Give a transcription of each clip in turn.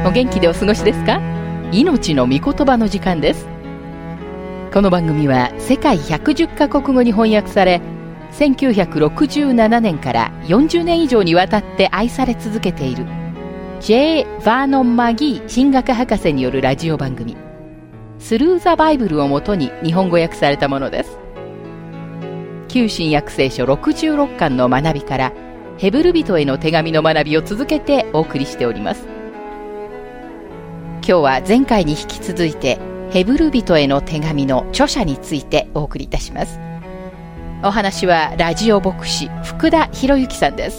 お元気でお過ごしですか？命の御言葉の時間です。この番組は世界110カ国語に翻訳され、1967年から40年以上にわたって愛され続けている J. ヴァーノン・マギー神学博士によるラジオ番組、スルー・ザ・バイブルをもとに日本語訳されたものです。旧新約聖書66巻の学びからヘブル人への手紙の学びを続けてお送りしております。今日は前回に引き続いてヘブル人への手紙の著者についてお送りいたします。お話はラジオ牧師福田博之さんです。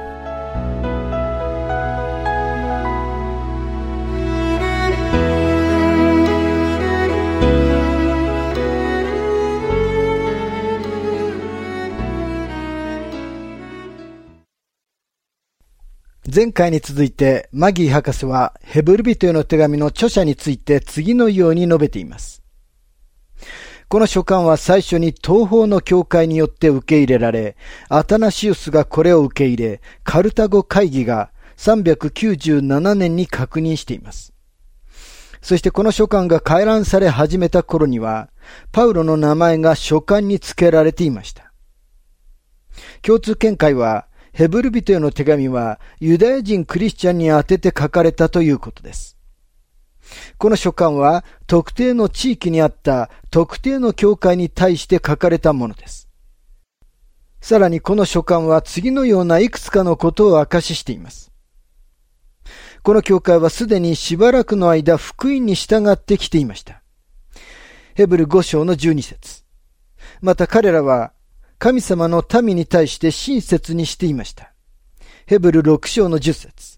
前回に続いてマギー博士はヘブル人への手紙の著者について次のように述べています。この書簡は最初に東方の教会によって受け入れられ、アタナシウスがこれを受け入れ、カルタゴ会議が397年に確認しています。そしてこの書簡が回覧され始めた頃には、パウロの名前が書簡に付けられていました。共通見解は、ヘブル人への手紙はユダヤ人クリスチャンに宛てて書かれたということです。この書簡は特定の地域にあった特定の教会に対して書かれたものです。さらにこの書簡は次のようないくつかのことを証ししています。この教会はすでにしばらくの間福音に従ってきていました。ヘブル5章の12節。また彼らは神様の民に対して親切にしていました。ヘブル6章の10節。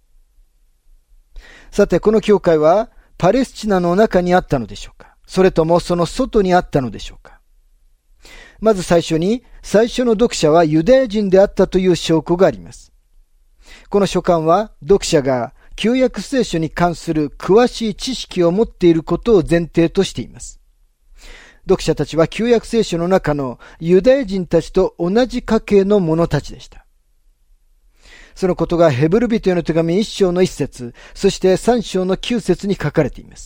さて、この教会はパレスチナの中にあったのでしょうか？それともその外にあったのでしょうか？まず最初の読者はユダヤ人であったという証拠があります。この書簡は読者が旧約聖書に関する詳しい知識を持っていることを前提としています。読者たちは旧約聖書の中のユダヤ人たちと同じ家系の者たちでした。そのことがヘブル人への手紙1章の1節、そして3章の9節に書かれています。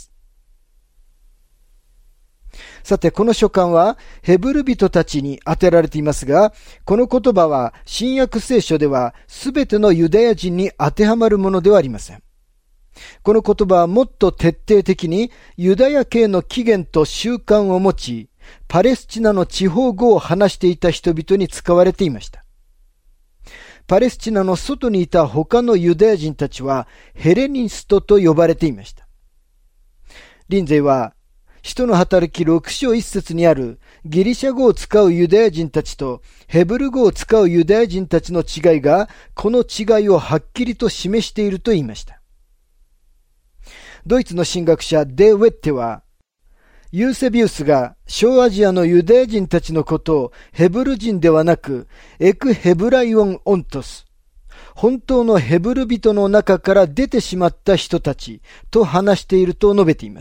さて、この書簡はヘブル人たちに当てられていますが、この言葉は新約聖書ではすべてのユダヤ人に当てはまるものではありません。この言葉はもっと徹底的にユダヤ系の起源と習慣を持ち、パレスチナの地方語を話していた人々に使われていました。パレスチナの外にいた他のユダヤ人たちはヘレニストと呼ばれていました。リンゼイは、使徒の働き6章1節にあるギリシャ語を使うユダヤ人たちとヘブル語を使うユダヤ人たちの違いが、この違いをはっきりと示していると言いました。ドイツの神学者デ・ウェッテは、ユーセビウスが小アジアのユダヤ人たちのことをヘブル人ではなくエクヘブライオン・オントス、本当のヘブル人の中から出てしまった人たちと話していると述べています。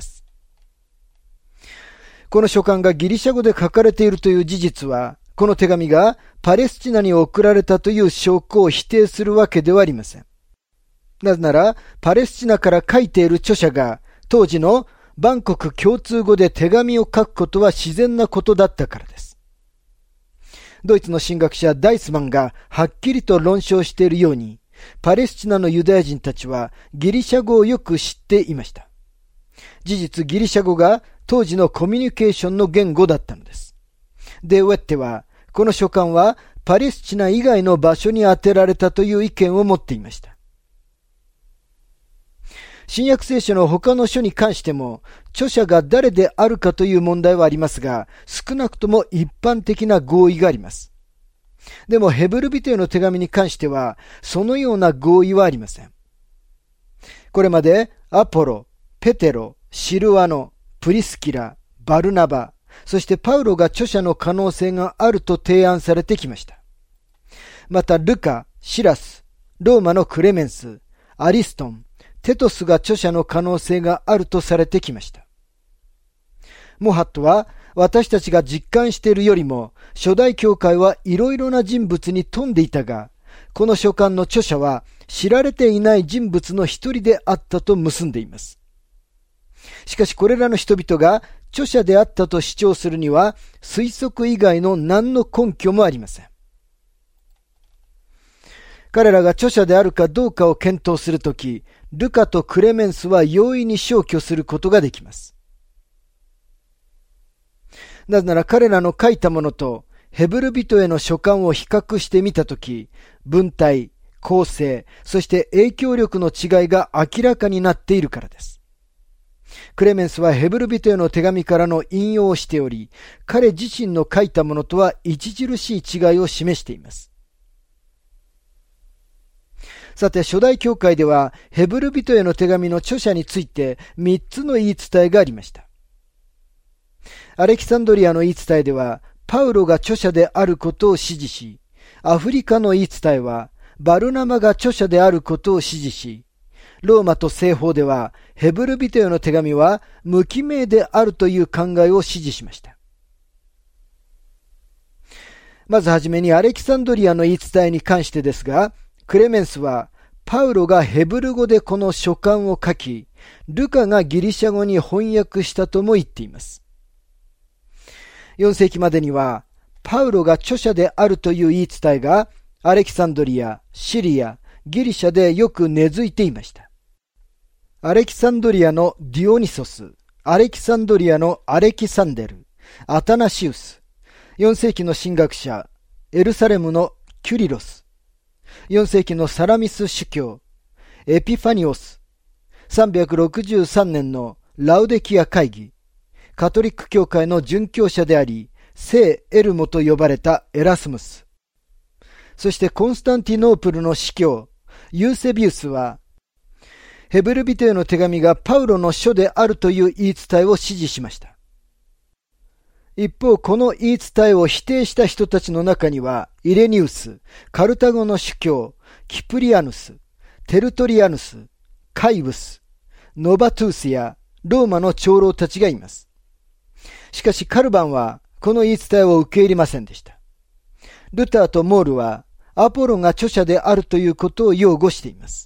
この書簡がギリシャ語で書かれているという事実は、この手紙がパレスチナに送られたという証拠を否定するわけではありません。なぜなら、パレスチナから書いている著者が、当時の万国共通語で手紙を書くことは自然なことだったからです。ドイツの神学者ダイスマンがはっきりと論証しているように、パレスチナのユダヤ人たちはギリシャ語をよく知っていました。事実、ギリシャ語が当時のコミュニケーションの言語だったのです。デ・ウェッテは、この書簡はパレスチナ以外の場所に当てられたという意見を持っていました。新約聖書の他の書に関しても、著者が誰であるかという問題はありますが、少なくとも一般的な合意があります。でもヘブル人への手紙に関しては、そのような合意はありません。これまでアポロ、ペテロ、シルワノ、プリスキラ、バルナバ、そしてパウロが著者の可能性があると提案されてきました。またルカ、シラス、ローマのクレメンス、アリストン、テトスが著者の可能性があるとされてきました。モハットは私たちが実感しているよりも初代教会はいろいろな人物に富んでいたが、 この書簡の著者は知られていない人物の一人であったと結んでいます。しかしこれらの人々が著者であったと主張するには推測以外の何の根拠もありません。彼らが著者であるかどうかを検討するとき、ルカとクレメンスは容易に消去することができます。なぜなら彼らの書いたものとヘブル人への書簡を比較してみたとき、文体、構成、そして影響力の違いが明らかになっているからです。クレメンスはヘブル人への手紙からの引用をしており、彼自身の書いたものとは著しい違いを示しています。さて、初代教会ではヘブル人への手紙の著者について3つの言い伝えがありました。アレキサンドリアの言い伝えでは、パウロが著者であることを指示し、アフリカの言い伝えは、バルナバが著者であることを指示し、ローマと西方では、ヘブル人への手紙は無記名であるという考えを指示しました。まずはじめにアレキサンドリアの言い伝えに関してですが、クレメンスは、パウロがヘブル語でこの書簡を書き、ルカがギリシャ語に翻訳したとも言っています。4世紀までには、パウロが著者であるという言い伝えが、アレキサンドリア、シリア、ギリシャでよく根付いていました。アレキサンドリアのディオニソス、アレキサンドリアのアレキサンデル、アタナシウス、4世紀の神学者、エルサレムのキュリロス、4世紀のサラミス主教、エピファニオス、363年のラウデキア会議、カトリック教会の殉教者であり、聖エルモと呼ばれたエラスムス、そしてコンスタンティノープルの司教、ユーセビウスは、ヘブル人への手紙がパウロの書であるという言い伝えを支持しました。一方、この言い伝えを否定した人たちの中には、イレニウス、カルタゴの主教、キプリアヌス、テルトリアヌス、カイブス、ノバトゥースやローマの長老たちがいます。しかしカルバンはこの言い伝えを受け入れませんでした。ルターとモールはアポロが著者であるということを擁護しています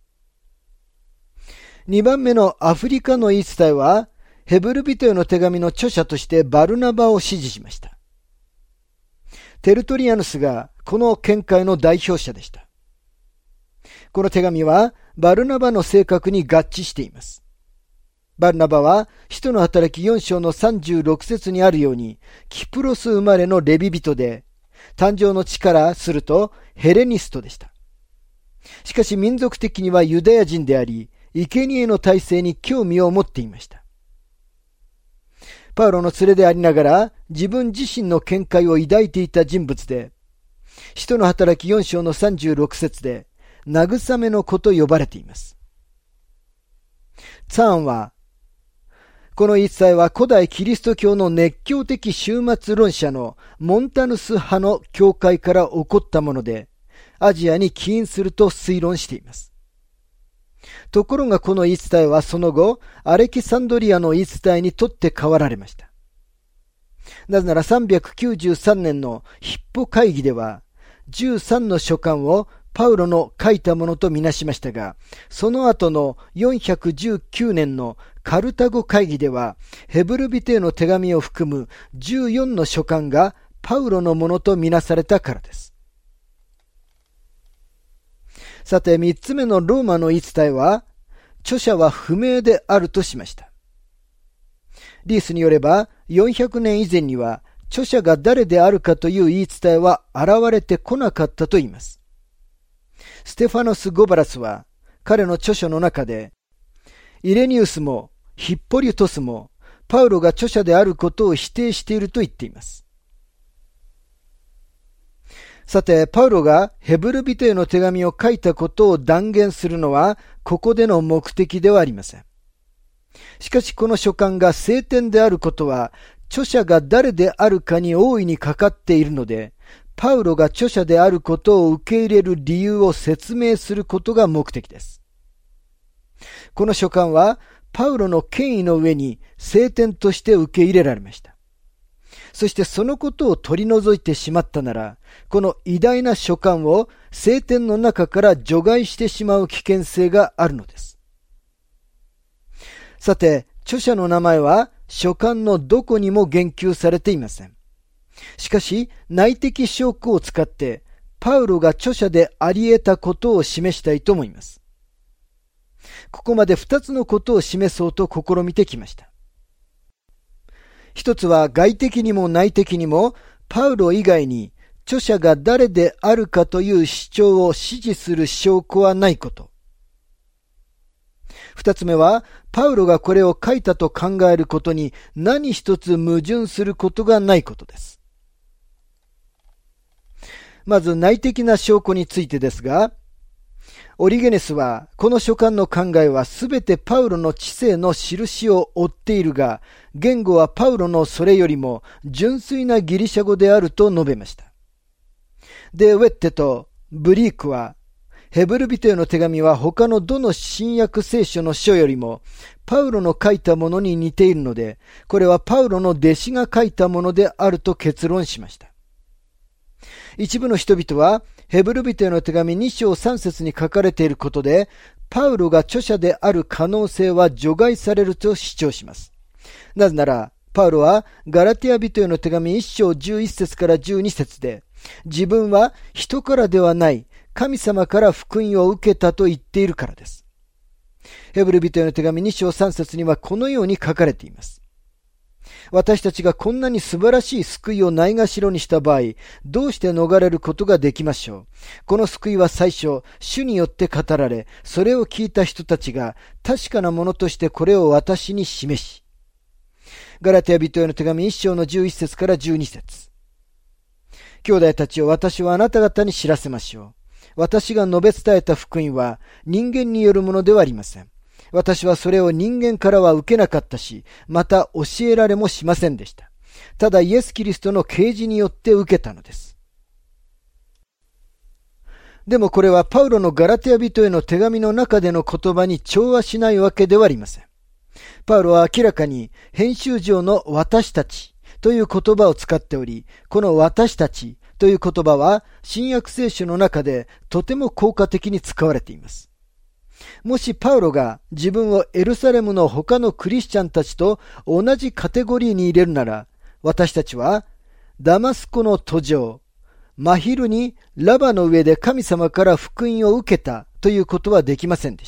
。2番目のアフリカの言い伝えは、ヘブル人への手紙の著者としてバルナバを支持しました。テルトリアヌスがこの見解の代表者でした。この手紙はバルナバの性格に合致しています。バルナバは使徒の働き4章の36節にあるように、キプロス生まれのレビ人で、誕生の地からするとヘレニストでした。しかし民族的にはユダヤ人であり、生贄の体制に興味を持っていました。パウロの連れでありながら自分自身の見解を抱いていた人物で、使徒の働き4章の36節で慰めの子と呼ばれています。ツァーンは、この言い伝えは古代キリスト教の熱狂的終末論者のモンタヌス派の教会から起こったもので、アジアに起因すると推論しています。ところがこの言い伝えはその後、アレキサンドリアの言い伝えにとって変わられました。なぜなら393年のヒッポ会議では、13の書簡をパウロの書いたものとみなしましたが、その後の419年のカルタゴ会議では、ヘブル人への手紙を含む14の書簡がパウロのものとみなされたからです。さて、3つ目のローマの言い伝えは、著者は不明であるとしました。リースによれば、400年以前には、著者が誰であるかという言い伝えは現れてこなかったと言います。ステファノス・ゴバラスは、彼の著書の中で、イレニウスもヒッポリュトスも、パウロが著者であることを否定していると言っています。さて、パウロがヘブル人への手紙を書いたことを断言するのは、ここでの目的ではありません。しかし、この書簡が聖典であることは、著者が誰であるかに大いにかかっているので、パウロが著者であることを受け入れる理由を説明することが目的です。この書簡は、パウロの権威の上に聖典として受け入れられました。 そしてそのことを取り除いてしまったなら、この偉大な書簡を聖典の中から除外してしまう危険性があるのです。さて、著者の名前は書簡のどこにも言及されていません。しかし、内的証拠を使って、パウロが著者であり得たことを示したいと思います。ここまで2つのことを示そうと試みてきました。一つは外的にも内的にもパウロ以外に著者が誰であるかという主張を支持する証拠はないこと。二つ目はパウロがこれを書いたと考えることに何一つ矛盾することがないことです。まず内的な証拠についてですが、オリゲネスはこの書簡の考えはすべてパウロの知性の印を追っているが、言語はパウロのそれよりも純粋なギリシャ語であると述べました。で、ウェッテとブリークは、ヘブル人への手紙は他のどの新約聖書の書よりもパウロの書いたものに似ているので、これはパウロの弟子が書いたものであると結論しました。一部の人々はヘブル人への手紙2章3節に書かれていることで、パウロが著者である可能性は除外されると主張します。なぜなら、パウロはガラティア人への手紙1章11節から12節で、自分は人からではない神様から福音を受けたと言っているからです。ヘブル人への手紙2章3節にはこのように書かれています。私たちがこんなに素晴らしい救いをないがしろにした場合、どうして逃れることができましょう。この救いは最初、主によって語られ、それを聞いた人たちが確かなものとしてこれを私に示し。ガラティア人への手紙1章の11節から12節。兄弟たちを私はあなた方に知らせましょう。私が述べ伝えた福音は人間によるものではありません。私はそれを人間からは受けなかったし、また教えられもしませんでした。ただイエス・キリストの啓示によって受けたのです。でもこれはパウロのガラティア人への手紙の中での言葉に調和しないわけではありません。パウロは明らかに編集上の私たちという言葉を使っており、この私たちという言葉は新約聖書の中でとても効果的に使われています。もしパウロが自分をエルサレムの他のクリスチャンたちと同じカテゴリーに入れるなら、私たちはダマスコの途上、真昼にラバの上で神様から福音を受けたということはできませんでした。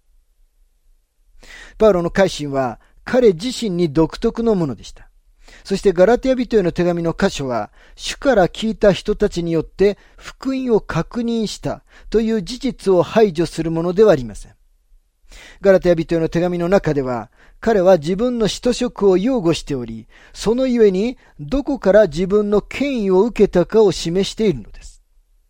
パウロの改心は彼自身に独特のものでした。そしてガラティア人への手紙の箇所は、主から聞いた人たちによって福音を確認したという事実を排除するものではありません。ガラティア人への手紙の中では、彼は自分の使徒職を擁護しており、そのゆえにどこから自分の権威を受けたかを示しているのです。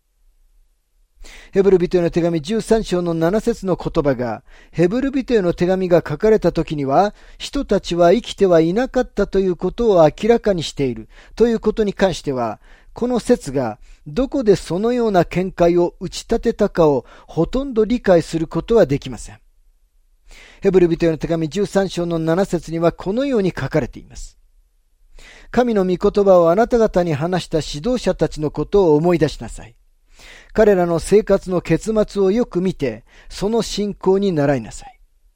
ヘブル人への手紙13章の7節の言葉が、ヘブル人への手紙が書かれた時には、人たちは生きてはいなかったということを明らかにしているということに関しては、この説がどこでそのような見解を打ち立てたかをほとんど理解することはできません。ヘブル人への手紙13章の7節にはこのように書かれています。神の御言葉をあなた方に話した指導者たちのことを思い出しなさい。彼らの生活の結末をよく見て、その信仰に倣いなさい。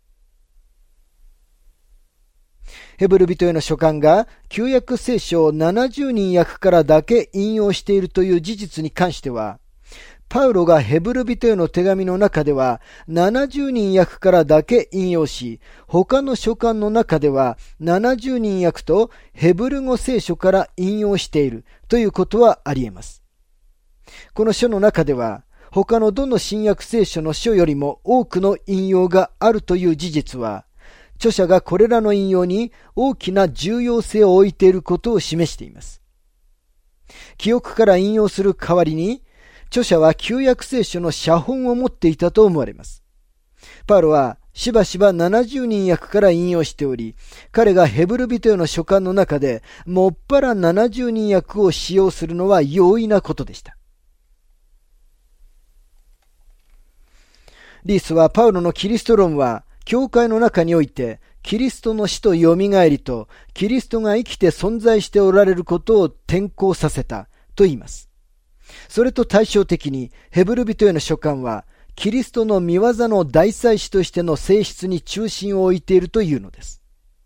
ヘブル人への書簡が旧約聖書を70人訳からだけ引用しているという事実に関しては、パウロがヘブル人への手紙の中では70人訳からだけ引用し、他の書簡の中では70人訳とヘブル語聖書から引用しているということはあり得ます。この書の中では、他のどの新約聖書の書よりも多くの引用があるという事実は、著者がこれらの引用に大きな重要性を置いていることを示しています。記憶から引用する代わりに、著者は旧約聖書の写本を持っていたと思われます。パウロはしばしば70人訳から引用しており、彼がヘブル人への書簡の中でもっぱら70人訳を使用するのは容易なことでした。リースはパウロのキリスト論は教会の中においてキリストの死とよみがえりと、キリストが生きて存在しておられることを転向させたと言います。それと対照的に、ヘブル人への書簡は、キリストの御業の大祭司としての性質に中心を置いているというのです。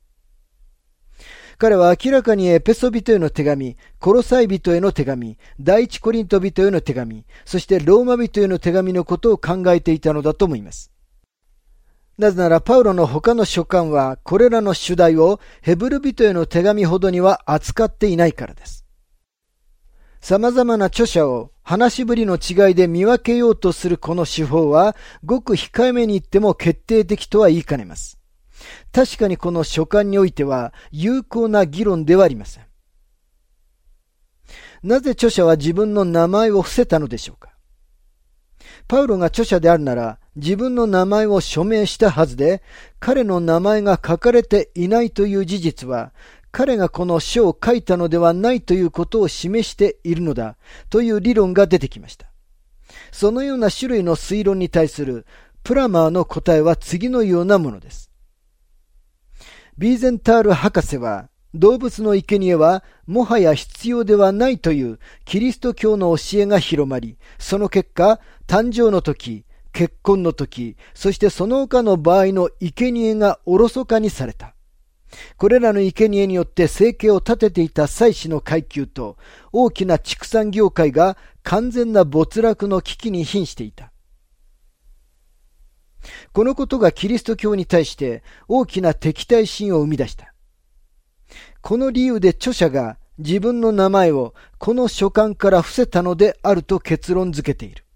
彼は明らかにエペソ人への手紙、コロサイ人への手紙、第一コリント人への手紙、そしてローマ人への手紙のことを考えていたのだと思います。なぜならパウロの他の書簡はこれらの主題をヘブル人への手紙ほどには扱っていないからです。様々な著者を話しぶりの違いで見分けようとするこの手法はごく控えめに言っても決定的とは言いかねます。確かにこの書簡においては有効な議論ではありません。なぜ著者は自分の名前を伏せたのでしょうか。パウロが著者であるなら自分の名前を署名したはずで、彼の名前が書かれていないという事実は、彼がこの書を書いたのではないということを示しているのだという理論が出てきました。そのような種類の推論に対するプラマーの答えは次のようなものです。ビーゼンタール博士は、動物の生贄はもはや必要ではないというキリスト教の教えが広まり、その結果、誕生の時、結婚の時、そしてその他の場合の生贄がおろそかにされた。これらの生贄によって生計を立てていた祭司の階級と大きな畜産業界が完全な没落の危機に瀕していた。このことがキリスト教に対して大きな敵対心を生み出した。この理由で著者が自分の名前をこの書簡から伏せたのであると結論付けている。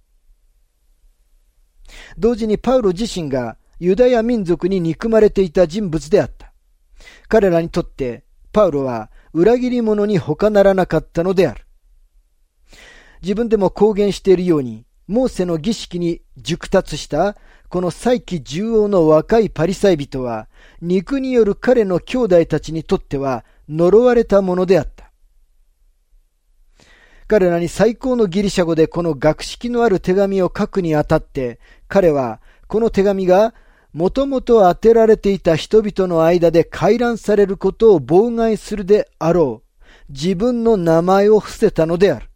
同時にパウロ自身がユダヤ民族に憎まれていた人物であった。彼らにとってパウロは裏切り者に他ならなかったのである。自分でも公言しているように、モーセの儀式に熟達したこの祭器従王の若いパリサイ人は、肉による彼の兄弟たちにとっては呪われたものであった。彼らに最高のギリシャ語でこの学識のある手紙を書くにあたって、彼はこの手紙がもともと当てられていた人々の間で回覧されることを妨害するであろう、自分の名前を伏せたのである。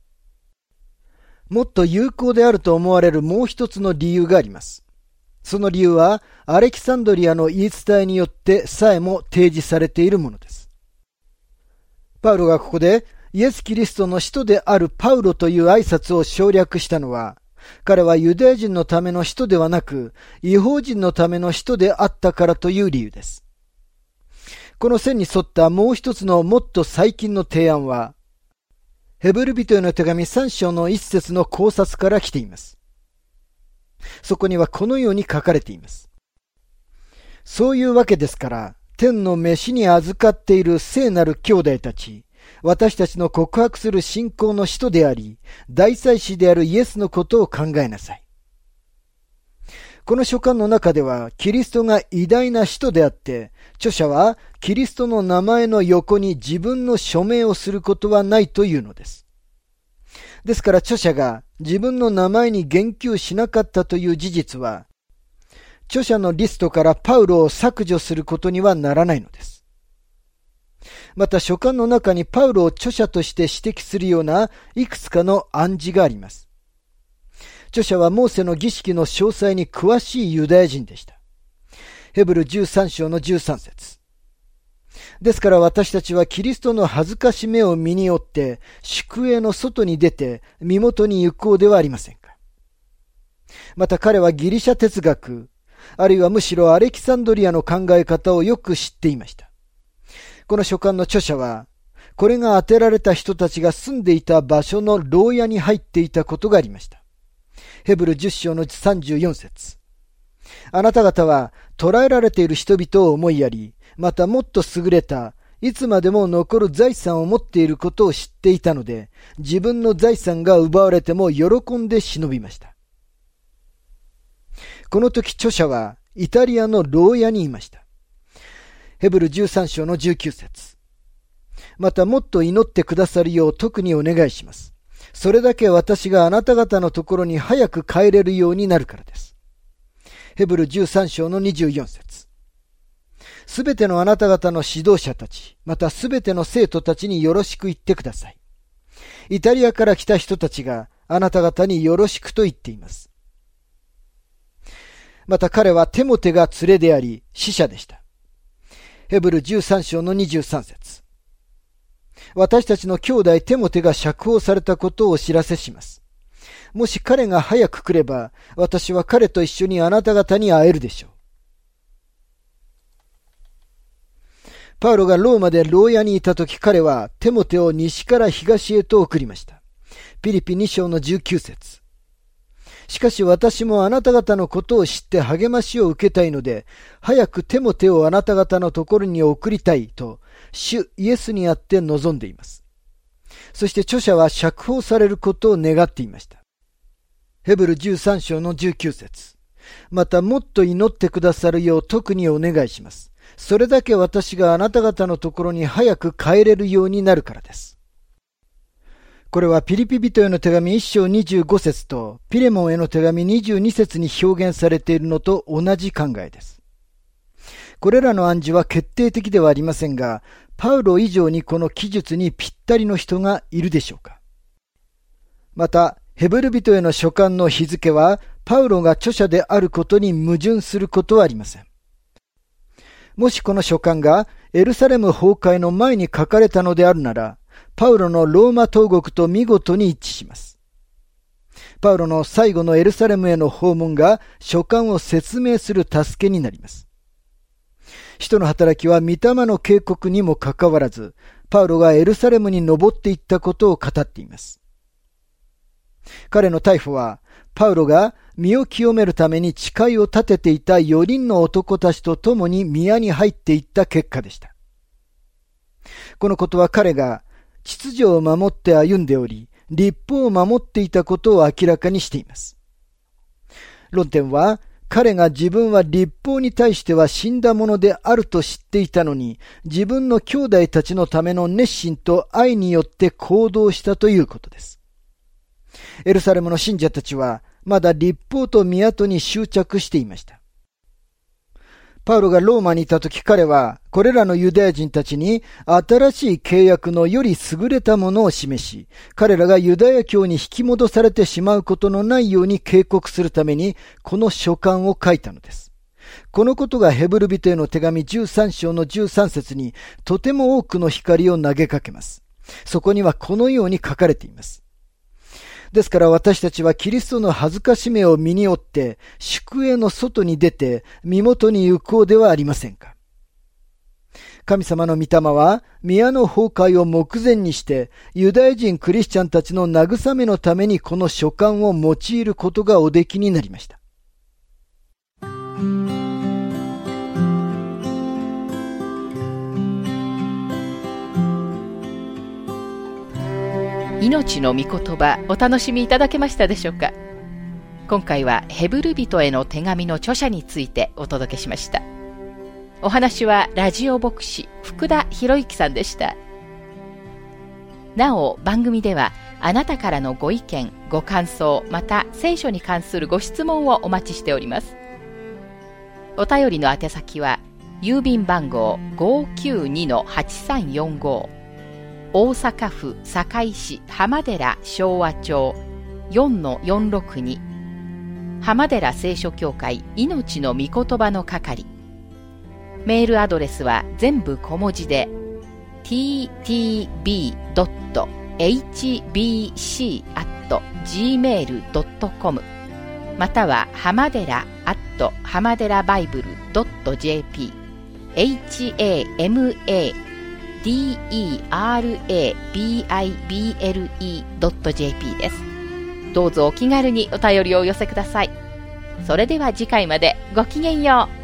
もっと有効であると思われるもう一つの理由があります。その理由はアレキサンドリアの言い伝えによってさえも提示されているものです。パウロがここでイエス・キリストの使徒であるパウロという挨拶を省略したのは、彼はユダヤ人のための使徒ではなく、異邦人のための使徒であったからという理由です。この線に沿ったもう一つのもっと最近の提案は、ヘブル人への手紙3章の一節の考察から来ています。そこにはこのように書かれています。そういうわけですから、天の召しに預かっている聖なる兄弟たち、私たちの告白する信仰の使徒であり、大祭司であるイエスのことを考えなさい。この書簡の中では、キリストが偉大な使徒であって、著者はキリストの名前の横に自分の署名をすることはないというのです。ですから著者が自分の名前に言及しなかったという事実は、著者のリストからパウロを削除することにはならないのです。また書簡の中にパウロを著者として指摘するようないくつかの暗示があります。著者はモーセの儀式の詳細に詳しいユダヤ人でした。ヘブル13章の13節。ですから私たちはキリストの恥ずかしめを身に負って宿営の外に出て身元に行こうではありませんか。また彼はギリシャ哲学、あるいはむしろアレキサンドリアの考え方をよく知っていました。この書簡の著者は、これが当てられた人たちが住んでいた場所の牢屋に入っていたことがありました。ヘブル10章の34節。あなた方は捕らえられている人々を思いやり、またもっと優れた、いつまでも残る財産を持っていることを知っていたので、自分の財産が奪われても喜んで忍びました。この時著者はイタリアの牢屋にいました。ヘブル13章の19節。またもっと祈ってくださるよう特にお願いします。それだけ私があなた方のところに早く帰れるようになるからです。ヘブル13章の24節。 すべてのあなた方の指導者たち、またすべての生徒たちによろしく言ってください。イタリアから来た人たちがあなた方によろしくと言っています。また彼はテモテが連れであり、使者でした。ヘブル13章の23節。私たちの兄弟テモテが釈放されたことをお知らせします。もし彼が早く来れば、私は彼と一緒にあなた方に会えるでしょう。パウロがローマで牢屋にいたとき、彼はテモテを西から東へと送りました。ピリピ2章の19節。しかし私もあなた方のことを知って励ましを受けたいので、早くテモテをあなた方のところに送りたいと、主イエスにあって望んでいます。そして著者は釈放されることを願っていました。ヘブル13章の19節。またもっと祈ってくださるよう特にお願いします。それだけ私があなた方のところに早く帰れるようになるからです。これはピリピ人への手紙1章25節とピレモンへの手紙22節に表現されているのと同じ考えです。これらの暗示は決定的ではありませんが、パウロ以上にこの記述にぴったりの人がいるでしょうか。また、ヘブル人への書簡の日付は、パウロが著者であることに矛盾することはありません。もしこの書簡がエルサレム崩壊の前に書かれたのであるなら、パウロのローマ投獄と見事に一致します。パウロの最後のエルサレムへの訪問が書簡を説明する助けになります。使徒の働きは御霊の警告にもかかわらず、パウロがエルサレムに登っていったことを語っています。彼の逮捕は、パウロが身を清めるために誓いを立てていた4人の男たちと共に宮に入っていった結果でした。このことは彼が秩序を守って歩んでおり、律法を守っていたことを明らかにしています。論点は、彼が自分は律法に対しては死んだものであると知っていたのに、自分の兄弟たちのための熱心と愛によって行動したということです。エルサレムの信者たちは、まだ律法と宮に執着していました。パウロがローマにいたとき、彼はこれらのユダヤ人たちに新しい契約のより優れたものを示し、彼らがユダヤ教に引き戻されてしまうことのないように警告するためにこの書簡を書いたのです。このことがヘブル人への手紙13章の13節にとても多くの光を投げかけます。そこにはこのように書かれています。ですから私たちはキリストの恥ずかしめを身に負って宿営の外に出て身元に行こうではありませんか。神様の御霊は宮の崩壊を目前にしてユダヤ人クリスチャンたちの慰めのためにこの書簡を用いることがおできになりました。 命の御言葉、お楽しみいただけましたでしょうか。今回はヘブル人への手紙の著者についてお届けしました。お話はラジオ牧師福田博之さんでした。なお番組ではあなたからのご意見ご感想、また聖書に関するご質問をお待ちしております。お便りの宛先は郵便番号 592-8345 大阪府堺市浜寺昭和町 4-462 浜寺聖書協会命の御言葉の係。メールアドレスは全部小文字で ttb.hbc@gmail.com または浜寺浜寺バイブル .jp HAMADERABIBLE.jp です。どうぞお気軽にお便りをお寄せください。それでは次回までごきげんよう。